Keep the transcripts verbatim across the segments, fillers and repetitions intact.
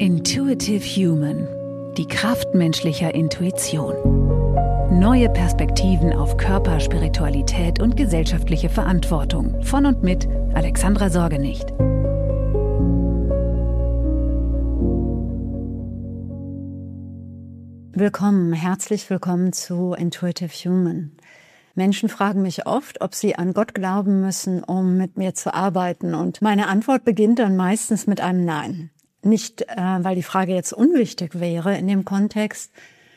Intuitive Human – die Kraft menschlicher Intuition. Neue Perspektiven auf Körper, Spiritualität und gesellschaftliche Verantwortung. Von und mit Alexandra Sorgenicht. Willkommen, herzlich willkommen zu Intuitive Human. Menschen fragen mich oft, ob sie an Gott glauben müssen, um mit mir zu arbeiten. Und meine Antwort beginnt dann meistens mit einem Nein. Nicht, äh, weil die Frage jetzt unwichtig wäre in dem Kontext,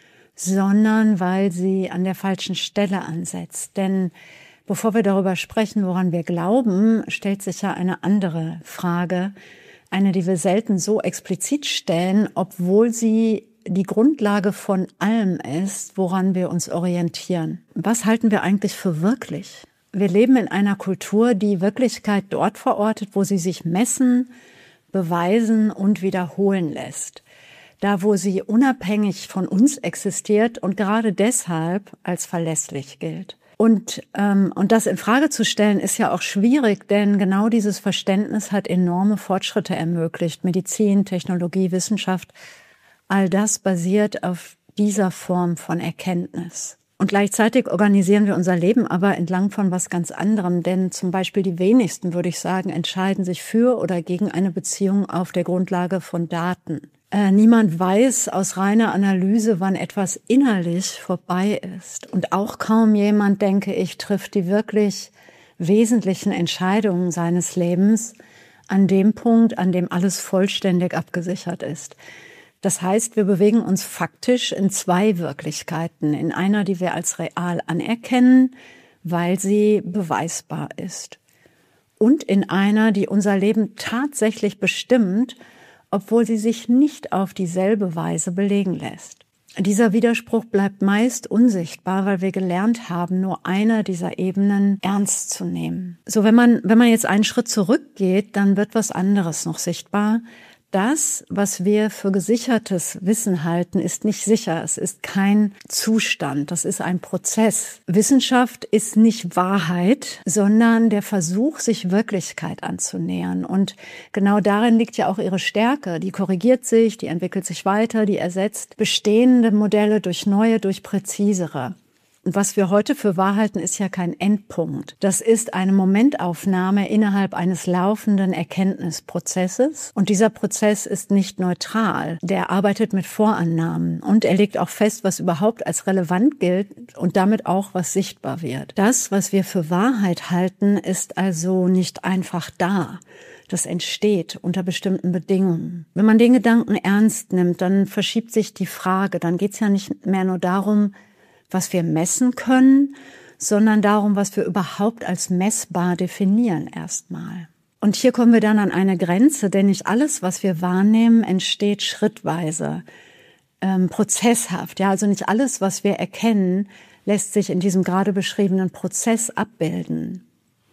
sondern weil sie an der falschen Stelle ansetzt. Denn bevor wir darüber sprechen, woran wir glauben, stellt sich ja eine andere Frage, eine, die wir selten so explizit stellen, obwohl sie die Grundlage von allem ist, woran wir uns orientieren. Was halten wir eigentlich für wirklich? Wir leben in einer Kultur, die Wirklichkeit dort verortet, wo sie sich messen, beweisen und wiederholen lässt. Da, wo sie unabhängig von uns existiert und gerade deshalb als verlässlich gilt. Und, ähm, und das in Frage zu stellen, ist ja auch schwierig, denn genau dieses Verständnis hat enorme Fortschritte ermöglicht. Medizin, Technologie, Wissenschaft, all das basiert auf dieser Form von Erkenntnis. Und gleichzeitig organisieren wir unser Leben aber entlang von was ganz anderem. Denn zum Beispiel die wenigsten, würde ich sagen, entscheiden sich für oder gegen eine Beziehung auf der Grundlage von Daten. Äh, niemand weiß aus reiner Analyse, wann etwas innerlich vorbei ist. Und auch kaum jemand, denke ich, trifft die wirklich wesentlichen Entscheidungen seines Lebens an dem Punkt, an dem alles vollständig abgesichert ist. Das heißt, wir bewegen uns faktisch in zwei Wirklichkeiten. In einer, die wir als real anerkennen, weil sie beweisbar ist. Und in einer, die unser Leben tatsächlich bestimmt, obwohl sie sich nicht auf dieselbe Weise belegen lässt. Dieser Widerspruch bleibt meist unsichtbar, weil wir gelernt haben, nur eine dieser Ebenen ernst zu nehmen. So, wenn man, wenn man jetzt einen Schritt zurückgeht, dann wird was anderes noch sichtbar. Das, was wir für gesichertes Wissen halten, ist nicht sicher. Es ist kein Zustand. Das ist ein Prozess. Wissenschaft ist nicht Wahrheit, sondern der Versuch, sich Wirklichkeit anzunähern. Und genau darin liegt ja auch ihre Stärke. Die korrigiert sich, die entwickelt sich weiter, die ersetzt bestehende Modelle durch neue, durch präzisere. Und was wir heute für wahr halten, ist ja kein Endpunkt. Das ist eine Momentaufnahme innerhalb eines laufenden Erkenntnisprozesses. Und dieser Prozess ist nicht neutral. Der arbeitet mit Vorannahmen. Und er legt auch fest, was überhaupt als relevant gilt und damit auch, was sichtbar wird. Das, was wir für Wahrheit halten, ist also nicht einfach da. Das entsteht unter bestimmten Bedingungen. Wenn man den Gedanken ernst nimmt, dann verschiebt sich die Frage. Dann geht es ja nicht mehr nur darum, was wir messen können, sondern darum, was wir überhaupt als messbar definieren erstmal. Und hier kommen wir dann an eine Grenze, denn nicht alles, was wir wahrnehmen, entsteht schrittweise, ähm, prozesshaft. Ja, also nicht alles, was wir erkennen, lässt sich in diesem gerade beschriebenen Prozess abbilden.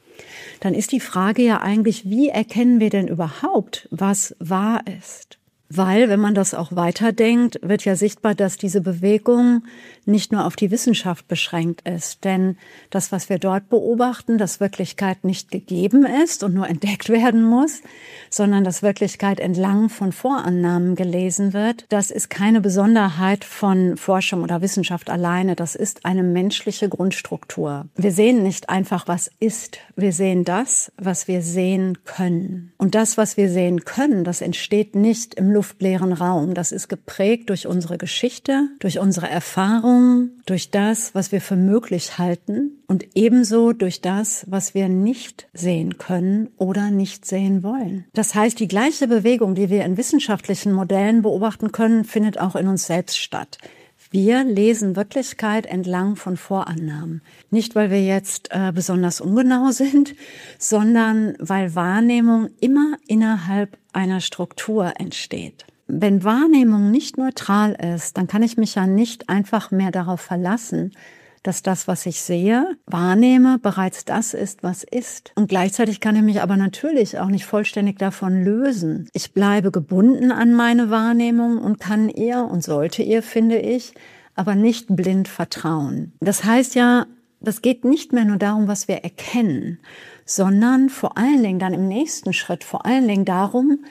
Dann ist die Frage ja eigentlich, wie erkennen wir denn überhaupt, was wahr ist? Weil, wenn man das auch weiterdenkt, wird ja sichtbar, dass diese Bewegung nicht nur auf die Wissenschaft beschränkt ist. Denn das, was wir dort beobachten, dass Wirklichkeit nicht gegeben ist und nur entdeckt werden muss, sondern dass Wirklichkeit entlang von Vorannahmen gelesen wird, das ist keine Besonderheit von Forschung oder Wissenschaft alleine. Das ist eine menschliche Grundstruktur. Wir sehen nicht einfach, was ist. Wir sehen das, was wir sehen können. Und das, was wir sehen können, das entsteht nicht im luftleeren Raum. Das ist geprägt durch unsere Geschichte, durch unsere Erfahrungen, durch das, was wir für möglich halten und ebenso durch das, was wir nicht sehen können oder nicht sehen wollen. Das heißt, die gleiche Bewegung, die wir in wissenschaftlichen Modellen beobachten können, findet auch in uns selbst statt. Wir lesen Wirklichkeit entlang von Vorannahmen. Nicht, weil wir jetzt äh, besonders ungenau sind, sondern weil Wahrnehmung immer innerhalb einer Struktur entsteht. Wenn Wahrnehmung nicht neutral ist, dann kann ich mich ja nicht einfach mehr darauf verlassen, dass das, was ich sehe, wahrnehme, bereits das ist, was ist. Und gleichzeitig kann ich mich aber natürlich auch nicht vollständig davon lösen. Ich bleibe gebunden an meine Wahrnehmung und kann ihr und sollte ihr, finde ich, aber nicht blind vertrauen. Das heißt ja, das geht nicht mehr nur darum, was wir erkennen, sondern vor allen Dingen dann im nächsten Schritt vor allen Dingen darum,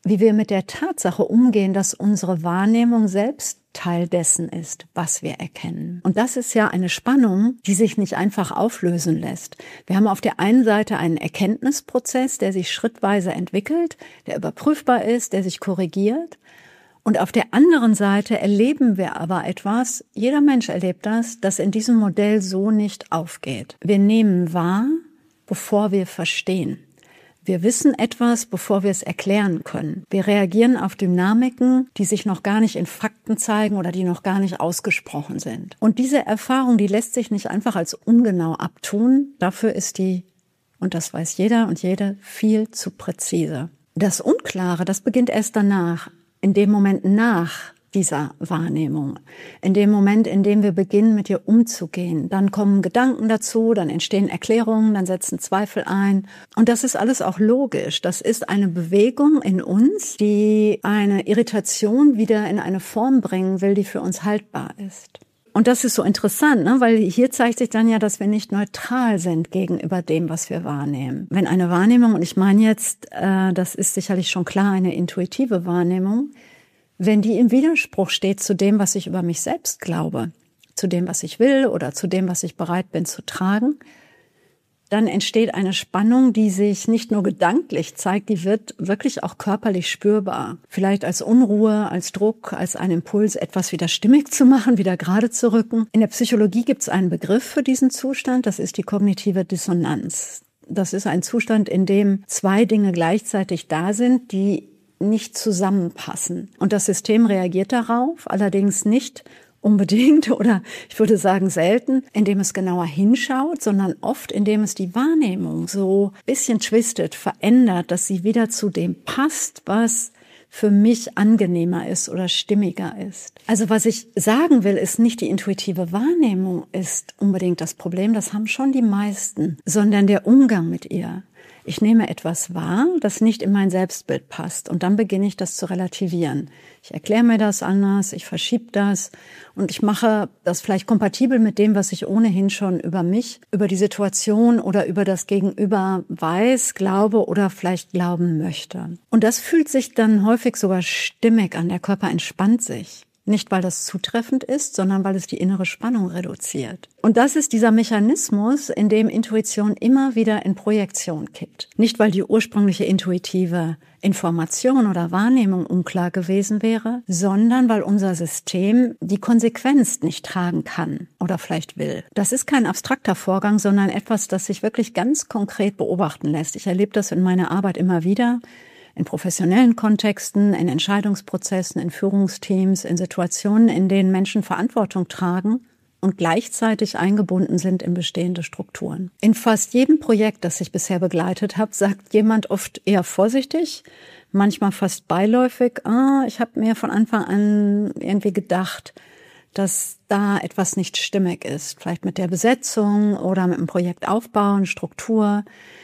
wie wir mit der Tatsache umgehen, dass unsere Wahrnehmung selbst Teil dessen ist, was wir erkennen. Und das ist ja eine Spannung, die sich nicht einfach auflösen lässt. Wir haben auf der einen Seite einen Erkenntnisprozess, der sich schrittweise entwickelt, der überprüfbar ist, der sich korrigiert. Und auf der anderen Seite erleben wir aber etwas, jeder Mensch erlebt das, das in diesem Modell so nicht aufgeht. Wir nehmen wahr, bevor wir verstehen. Wir wissen etwas, bevor wir es erklären können. Wir reagieren auf Dynamiken, die sich noch gar nicht in Fakten zeigen oder die noch gar nicht ausgesprochen sind. Und diese Erfahrung, die lässt sich nicht einfach als ungenau abtun. Dafür ist die, und das weiß jeder und jede, viel zu präzise. Das Unklare, das beginnt erst danach, in dem Moment nach dieser Wahrnehmung. In dem Moment, in dem wir beginnen, mit ihr umzugehen. Dann kommen Gedanken dazu, dann entstehen Erklärungen, dann setzen Zweifel ein. Und das ist alles auch logisch. Das ist eine Bewegung in uns, die eine Irritation wieder in eine Form bringen will, die für uns haltbar ist. Und das ist so interessant, ne? Weil hier zeigt sich dann ja, dass wir nicht neutral sind gegenüber dem, was wir wahrnehmen. Wenn eine Wahrnehmung, und ich meine jetzt, äh, das ist sicherlich schon klar, eine intuitive Wahrnehmung, wenn die im Widerspruch steht zu dem, was ich über mich selbst glaube, zu dem, was ich will oder zu dem, was ich bereit bin zu tragen, dann entsteht eine Spannung, die sich nicht nur gedanklich zeigt, die wird wirklich auch körperlich spürbar. Vielleicht als Unruhe, als Druck, als ein Impuls, etwas wieder stimmig zu machen, wieder gerade zu rücken. In der Psychologie gibt es einen Begriff für diesen Zustand, das ist die kognitive Dissonanz. Das ist ein Zustand, in dem zwei Dinge gleichzeitig da sind, die nicht zusammenpassen. Und das System reagiert darauf, allerdings nicht unbedingt oder ich würde sagen selten, indem es genauer hinschaut, sondern oft, indem es die Wahrnehmung so ein bisschen twistet, verändert, dass sie wieder zu dem passt, was für mich angenehmer ist oder stimmiger ist. Also was ich sagen will, ist nicht die intuitive Wahrnehmung ist unbedingt das Problem, das haben schon die meisten, sondern der Umgang mit ihr. Ich nehme etwas wahr, das nicht in mein Selbstbild passt und dann beginne ich das zu relativieren. Ich erkläre mir das anders, ich verschiebe das und ich mache das vielleicht kompatibel mit dem, was ich ohnehin schon über mich, über die Situation oder über das Gegenüber weiß, glaube oder vielleicht glauben möchte. Und das fühlt sich dann häufig sogar stimmig an, der Körper entspannt sich. Nicht, weil das zutreffend ist, sondern weil es die innere Spannung reduziert. Und das ist dieser Mechanismus, in dem Intuition immer wieder in Projektion kippt. Nicht, weil die ursprüngliche intuitive Information oder Wahrnehmung unklar gewesen wäre, sondern weil unser System die Konsequenz nicht tragen kann oder vielleicht will. Das ist kein abstrakter Vorgang, sondern etwas, das sich wirklich ganz konkret beobachten lässt. Ich erlebe das in meiner Arbeit immer wieder. In professionellen Kontexten, in Entscheidungsprozessen, in Führungsteams, in Situationen, in denen Menschen Verantwortung tragen und gleichzeitig eingebunden sind in bestehende Strukturen. In fast jedem Projekt, das ich bisher begleitet habe, sagt jemand oft eher vorsichtig, manchmal fast beiläufig, ah, ich habe mir von Anfang an irgendwie gedacht, dass da etwas nicht stimmig ist. Vielleicht mit der Besetzung oder mit dem Projektaufbau und Struktur.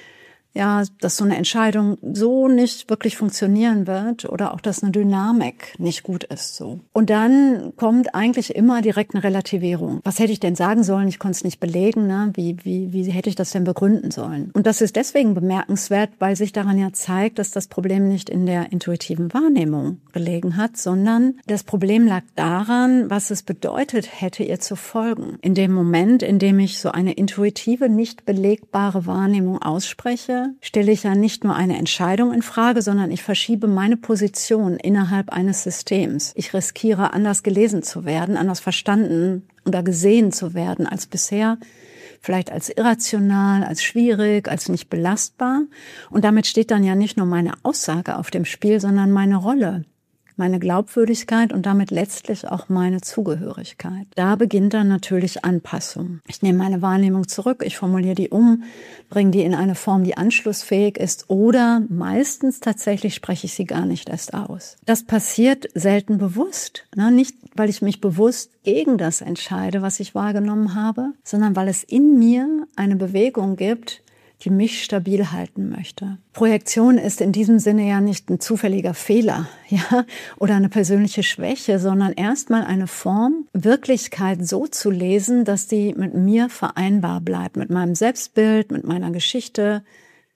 Ja, dass so eine Entscheidung so nicht wirklich funktionieren wird oder auch, dass eine Dynamik nicht gut ist so. Und dann kommt eigentlich immer direkt eine Relativierung. Was hätte ich denn sagen sollen? Ich konnte es nicht belegen. Ne? Wie, wie, wie hätte ich das denn begründen sollen? Und das ist deswegen bemerkenswert, weil sich daran ja zeigt, dass das Problem nicht in der intuitiven Wahrnehmung gelegen hat, sondern das Problem lag daran, was es bedeutet hätte, ihr zu folgen. In dem Moment, in dem ich so eine intuitive, nicht belegbare Wahrnehmung ausspreche, stelle ich ja nicht nur eine Entscheidung in Frage, sondern ich verschiebe meine Position innerhalb eines Systems. Ich riskiere, anders gelesen zu werden, anders verstanden oder gesehen zu werden als bisher, vielleicht als irrational, als schwierig, als nicht belastbar. Und damit steht dann ja nicht nur meine Aussage auf dem Spiel, sondern meine Rolle, meine Glaubwürdigkeit und damit letztlich auch meine Zugehörigkeit. Da beginnt dann natürlich Anpassung. Ich nehme meine Wahrnehmung zurück, ich formuliere die um, bringe die in eine Form, die anschlussfähig ist oder meistens tatsächlich spreche ich sie gar nicht erst aus. Das passiert selten bewusst, ne? Nicht, weil ich mich bewusst gegen das entscheide, was ich wahrgenommen habe, sondern weil es in mir eine Bewegung gibt, die mich stabil halten möchte. Projektion ist in diesem Sinne ja nicht ein zufälliger Fehler, ja, oder eine persönliche Schwäche, sondern erstmal eine Form, Wirklichkeit so zu lesen, dass die mit mir vereinbar bleibt, mit meinem Selbstbild, mit meiner Geschichte,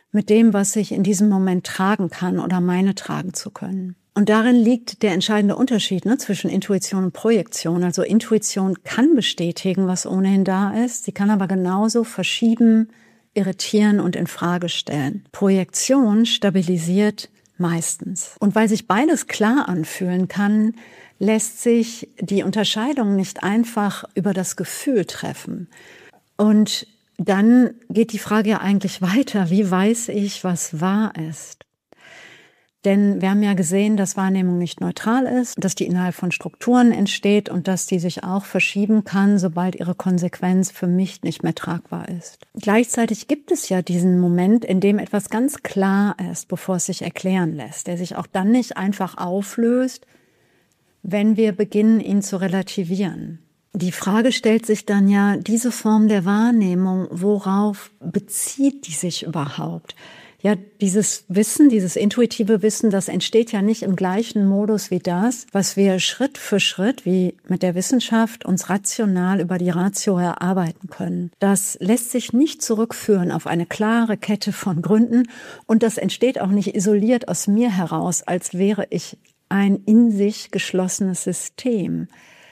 mit dem, was ich in diesem Moment tragen kann oder meine tragen zu können. Und darin liegt der entscheidende Unterschied, ne, zwischen Intuition und Projektion. Also Intuition kann bestätigen, was ohnehin da ist. Sie kann aber genauso verschieben, irritieren und in Frage stellen. Projektion stabilisiert meistens. Und weil sich beides klar anfühlen kann, lässt sich die Unterscheidung nicht einfach über das Gefühl treffen. Und dann geht die Frage ja eigentlich weiter. Wie weiß ich, was wahr ist? Denn wir haben ja gesehen, dass Wahrnehmung nicht neutral ist, dass die innerhalb von Strukturen entsteht und dass die sich auch verschieben kann, sobald ihre Konsequenz für mich nicht mehr tragbar ist. Gleichzeitig gibt es ja diesen Moment, in dem etwas ganz klar ist, bevor es sich erklären lässt, der sich auch dann nicht einfach auflöst, wenn wir beginnen, ihn zu relativieren. Die Frage stellt sich dann ja, diese Form der Wahrnehmung, worauf bezieht die sich überhaupt? Ja, dieses Wissen, dieses intuitive Wissen, das entsteht ja nicht im gleichen Modus wie das, was wir Schritt für Schritt, wie mit der Wissenschaft, uns rational über die Ratio erarbeiten können. Das lässt sich nicht zurückführen auf eine klare Kette von Gründen und das entsteht auch nicht isoliert aus mir heraus, als wäre ich ein in sich geschlossenes System.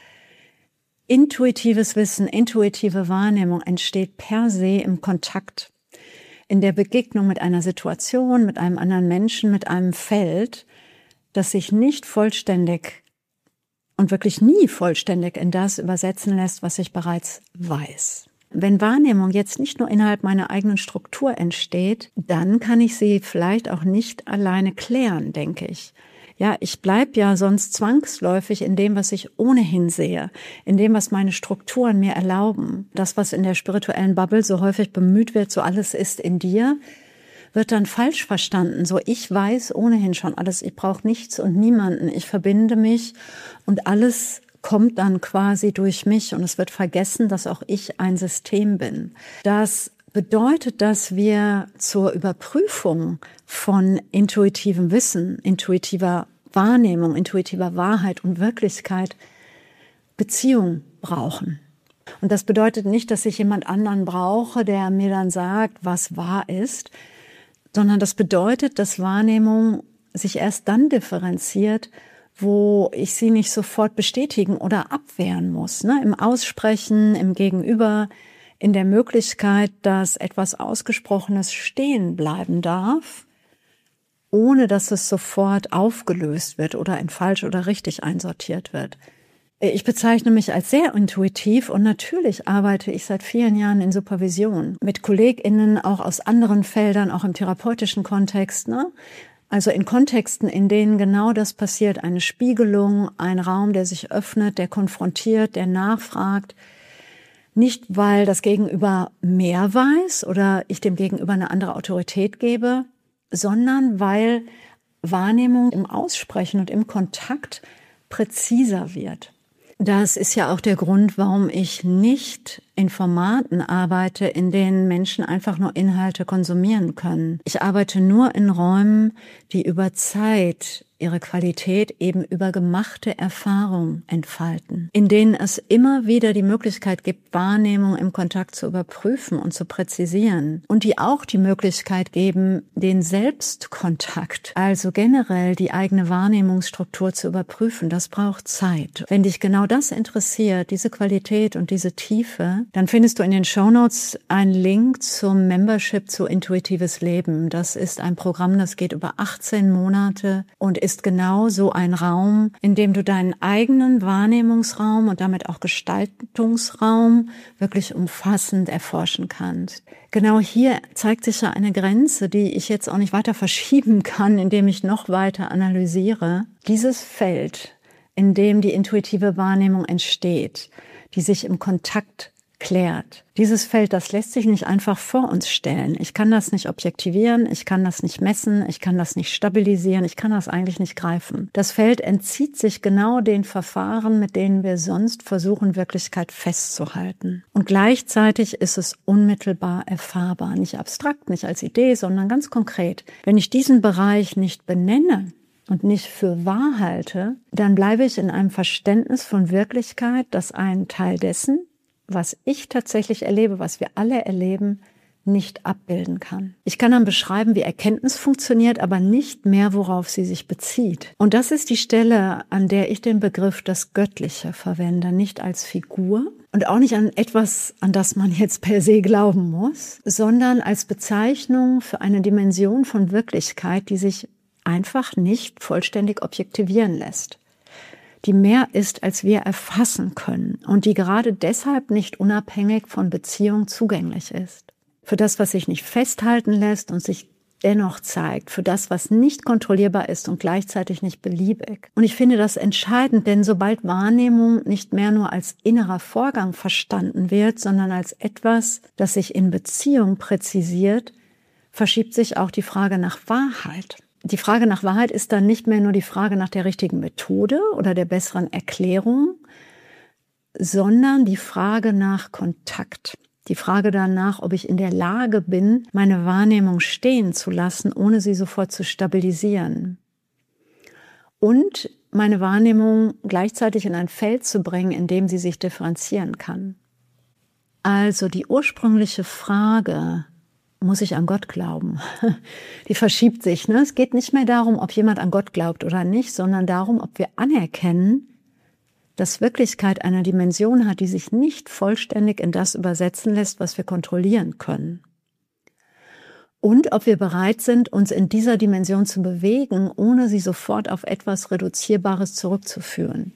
Intuitives Wissen, intuitive Wahrnehmung entsteht per se im Kontakt, in der Begegnung mit einer Situation, mit einem anderen Menschen, mit einem Feld, das sich nicht vollständig und wirklich nie vollständig in das übersetzen lässt, was ich bereits weiß. Wenn Wahrnehmung jetzt nicht nur innerhalb meiner eigenen Struktur entsteht, dann kann ich sie vielleicht auch nicht alleine klären, denke ich. Ja, ich bleib ja sonst zwangsläufig in dem, was ich ohnehin sehe, in dem, was meine Strukturen mir erlauben. Das, was in der spirituellen Bubble so häufig bemüht wird, so alles ist in dir, wird dann falsch verstanden. So, ich weiß ohnehin schon alles, ich brauche nichts und niemanden, ich verbinde mich und alles kommt dann quasi durch mich und es wird vergessen, dass auch ich ein System bin. Das bedeutet, dass wir zur Überprüfung von intuitivem Wissen, intuitiver Wahrnehmung, intuitiver Wahrheit und Wirklichkeit Beziehung brauchen. Und das bedeutet nicht, dass ich jemand anderen brauche, der mir dann sagt, was wahr ist, sondern das bedeutet, dass Wahrnehmung sich erst dann differenziert, wo ich sie nicht sofort bestätigen oder abwehren muss, ne? Im Aussprechen, im Gegenüber, in der Möglichkeit, dass etwas Ausgesprochenes stehen bleiben darf, ohne dass es sofort aufgelöst wird oder in falsch oder richtig einsortiert wird. Ich bezeichne mich als sehr intuitiv und natürlich arbeite ich seit vielen Jahren in Supervision mit KollegInnen auch aus anderen Feldern, auch im therapeutischen Kontext, ne? Also in Kontexten, in denen genau das passiert, eine Spiegelung, ein Raum, der sich öffnet, der konfrontiert, der nachfragt. Nicht, weil das Gegenüber mehr weiß oder ich dem Gegenüber eine andere Autorität gebe, sondern weil Wahrnehmung im Aussprechen und im Kontakt präziser wird. Das ist ja auch der Grund, warum ich nicht in Formaten arbeite, in denen Menschen einfach nur Inhalte konsumieren können. Ich arbeite nur in Räumen, die über Zeit ihre Qualität eben über gemachte Erfahrung entfalten, in denen es immer wieder die Möglichkeit gibt, Wahrnehmung im Kontakt zu überprüfen und zu präzisieren und die auch die Möglichkeit geben, den Selbstkontakt, also generell die eigene Wahrnehmungsstruktur zu überprüfen. Das braucht Zeit. Wenn dich genau das interessiert, diese Qualität und diese Tiefe, dann findest du in den Shownotes einen Link zum Membership zu Intuitives Leben. Das ist ein Programm, das geht über achtzehn Monate und ist genau so ein Raum, in dem du deinen eigenen Wahrnehmungsraum und damit auch Gestaltungsraum wirklich umfassend erforschen kannst. Genau hier zeigt sich ja eine Grenze, die ich jetzt auch nicht weiter verschieben kann, indem ich noch weiter analysiere. Dieses Feld, in dem die intuitive Wahrnehmung entsteht, die sich im Kontakt klärt. Dieses Feld, das lässt sich nicht einfach vor uns stellen. Ich kann das nicht objektivieren, ich kann das nicht messen, ich kann das nicht stabilisieren, ich kann das eigentlich nicht greifen. Das Feld entzieht sich genau den Verfahren, mit denen wir sonst versuchen, Wirklichkeit festzuhalten. Und gleichzeitig ist es unmittelbar erfahrbar, nicht abstrakt, nicht als Idee, sondern ganz konkret. Wenn ich diesen Bereich nicht benenne und nicht für wahr halte, dann bleibe ich in einem Verständnis von Wirklichkeit, das einen Teil dessen, was ich tatsächlich erlebe, was wir alle erleben, nicht abbilden kann. Ich kann dann beschreiben, wie Erkenntnis funktioniert, aber nicht mehr, worauf sie sich bezieht. Und das ist die Stelle, an der ich den Begriff das Göttliche verwende, nicht als Figur und auch nicht an etwas, an das man jetzt per se glauben muss, sondern als Bezeichnung für eine Dimension von Wirklichkeit, die sich einfach nicht vollständig objektivieren lässt, die mehr ist, als wir erfassen können und die gerade deshalb nicht unabhängig von Beziehung zugänglich ist. Für das, was sich nicht festhalten lässt und sich dennoch zeigt, für das, was nicht kontrollierbar ist und gleichzeitig nicht beliebig. Und ich finde das entscheidend, denn sobald Wahrnehmung nicht mehr nur als innerer Vorgang verstanden wird, sondern als etwas, das sich in Beziehung präzisiert, verschiebt sich auch die Frage nach Wahrheit. Die Frage nach Wahrheit ist dann nicht mehr nur die Frage nach der richtigen Methode oder der besseren Erklärung, sondern die Frage nach Kontakt. Die Frage danach, ob ich in der Lage bin, meine Wahrnehmung stehen zu lassen, ohne sie sofort zu stabilisieren. Und meine Wahrnehmung gleichzeitig in ein Feld zu bringen, in dem sie sich differenzieren kann. Also die ursprüngliche Frage, muss ich an Gott glauben? Die verschiebt sich. Ne? Es geht nicht mehr darum, ob jemand an Gott glaubt oder nicht, sondern darum, ob wir anerkennen, dass Wirklichkeit eine Dimension hat, die sich nicht vollständig in das übersetzen lässt, was wir kontrollieren können. Und ob wir bereit sind, uns in dieser Dimension zu bewegen, ohne sie sofort auf etwas Reduzierbares zurückzuführen.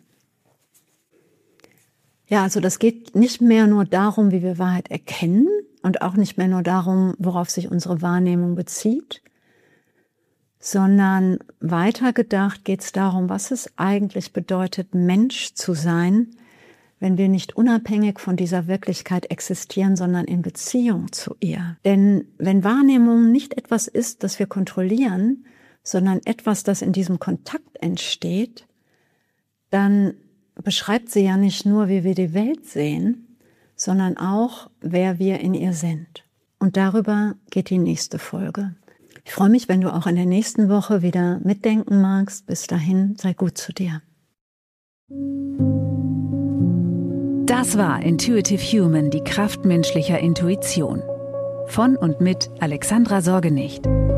Ja, also das geht nicht mehr nur darum, wie wir Wahrheit erkennen und auch nicht mehr nur darum, worauf sich unsere Wahrnehmung bezieht, sondern weiter gedacht geht es darum, was es eigentlich bedeutet, Mensch zu sein, wenn wir nicht unabhängig von dieser Wirklichkeit existieren, sondern in Beziehung zu ihr. Denn wenn Wahrnehmung nicht etwas ist, das wir kontrollieren, sondern etwas, das in diesem Kontakt entsteht, dann beschreibt sie ja nicht nur, wie wir die Welt sehen, sondern auch, wer wir in ihr sind. Und darüber geht die nächste Folge. Ich freue mich, wenn du auch in der nächsten Woche wieder mitdenken magst. Bis dahin, sei gut zu dir. Das war Intuitive Human, die Kraft menschlicher Intuition. Von und mit Alexandra Sorgenicht.